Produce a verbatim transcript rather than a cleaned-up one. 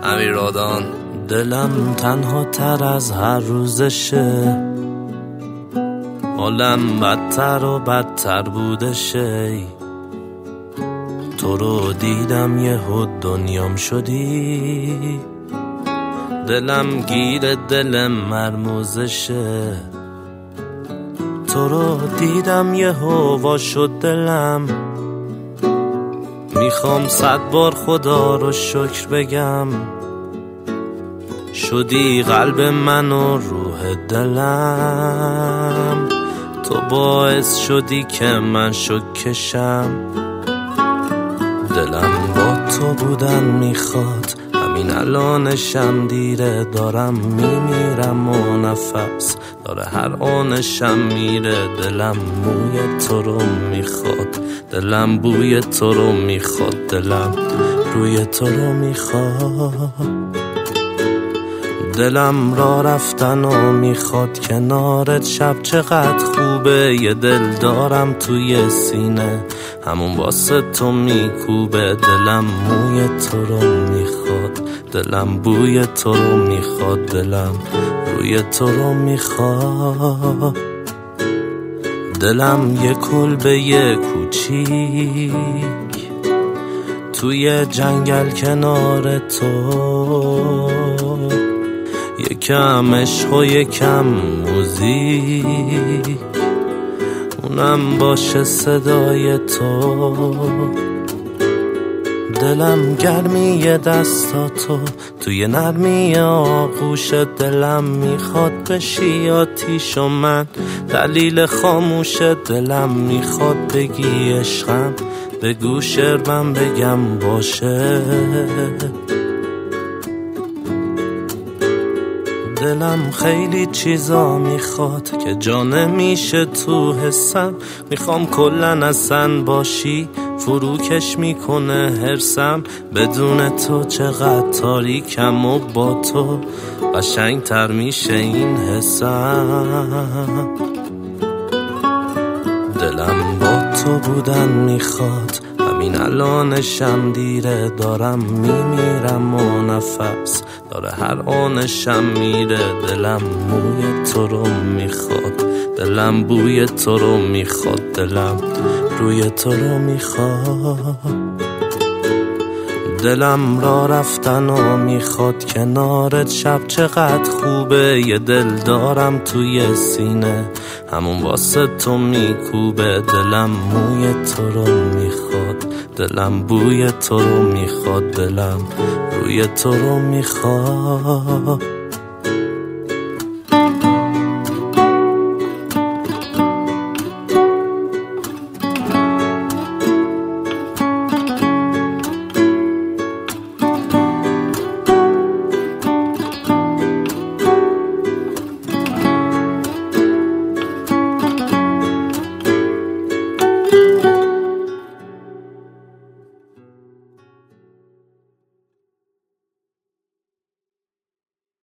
امیرادان. دلم تنها تر از هر روزشه، حالم بدتر و بدتر بودشه. تو رو دیدم یهو دنیام شدی، دلم گیر دلم مرموزشه. تو رو دیدم یهو وا شد دلم، میخوام صد بار خدا رو شکر بگم. شدی قلب من و روح دلم، تو باعث شدی که من شک کشم. دلم با تو بودن میخواد، همین الانشم دیره. دارم میمیرم و نفس داره هر آنشم میره. دلم موی تو رو میخواد، دلم بوی تو رو میخواد، دلم روی تو رو میخواد. دلم را رفتن و میخواد کنارت، شب چقدر خوبه. یه دل دارم توی سینه، همون واسه تو میکوبه. دلم موی تو رو میخواد، دلم بوی تو رو میخواد، دلم روی تو رو میخواد. دلم یه کلبه یه کوچیک توی جنگل کنار تو، یکم عشق و یکم موزیک، اونم باشه صدای تو. دلم گرمی دستاتو توی نرمی آغوش. دلم میخواد بشی آتیش و من دلیل خاموش. دلم میخواد بگی عشقم، به گوش من بگم باشه. دلم خیلی چیزا میخواد که جا نمیشه تو حسم. میخوام کلن اصلا باشی، فروکش میکنه حرسم. بدون تو چقدر تاریکم و با تو قشنگ تر میشه این حسم. دلم با تو بودن میخواد، همین الانشم دیره. دارم میمیرم و نفس داره هر آنشم میره. دلم موی تو رو میخواد، دلم بوی تو رو میخواد، دلم روی تو رو میخواد. دلم را رفتن و میخواد کنارت، شب چقدر خوبه. یه دل دارم توی سینه، همون واسه تو میکوبه. دلم موی تو رو میخواد، دلم بوی تو رو میخواد، دلم روی تو رو میخواد.